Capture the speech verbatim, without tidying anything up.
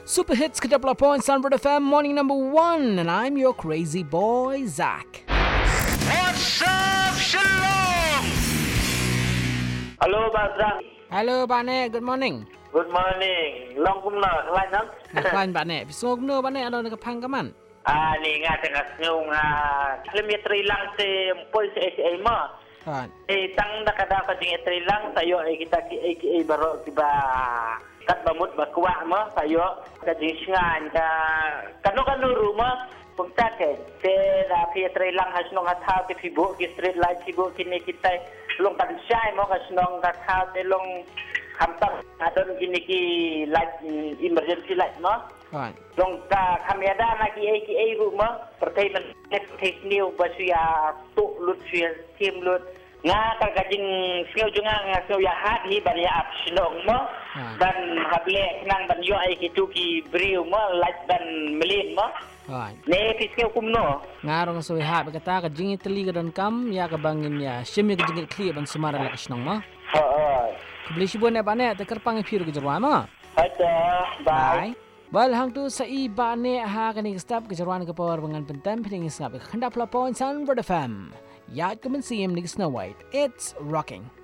Super Hits Kedapla Point Sunbird F M morning number one, and I'm your crazy boy Zach. What's up, Shalom? Hello, Pak Zach. Hello, Pak Nek. Good morning. Good morning. Long kumna, kawan nam? Nakawan, Pak Nek. Pisong kumna, Pak Nek. Ano nakapang kaman? Ah, ni nga tengah ngong ah, kilometri lang si Paul sa S A mo. Kawan. Eh, tang nakada ka ding etri lang tayo ay kita ki ay ki baro tiba kat bamut bakwa mo tayo ka ding ngan ka kanu kanu rumah punta ke te la pi etri lang has nong atha ke fibo ki street light fibo kini kita long kan syai mo kas nong ka tha te long hamtam adon kini ki light emergency light mo. Kawan. Long ka kamera na ki ay ki ay rumah pertai men tek new basia tu lut sia tim lut nga kagajing sio junga nga sio ya hat hi ban ya apslong mo dan hable nang ban yo ay ki tu ki briu mo light ban melin mo. Kawan. Ne fisio kumno Ngarong sa wiha bagata ka jingi tali ka don kam ya ka bangin ya shimi ka jingit kliya ban sumara la kasnong mo. ha ha Kabli sibo na Pak Nek te kerpang ipiru ka jarwa mo. ada bye. Bye. Bal hang tu sa iba ne ha kaning step ke jarwan ke power bangan pentem ping snap khanda pla point Sunbird F M. Yat kumen sim nig Snow White. It's rocking.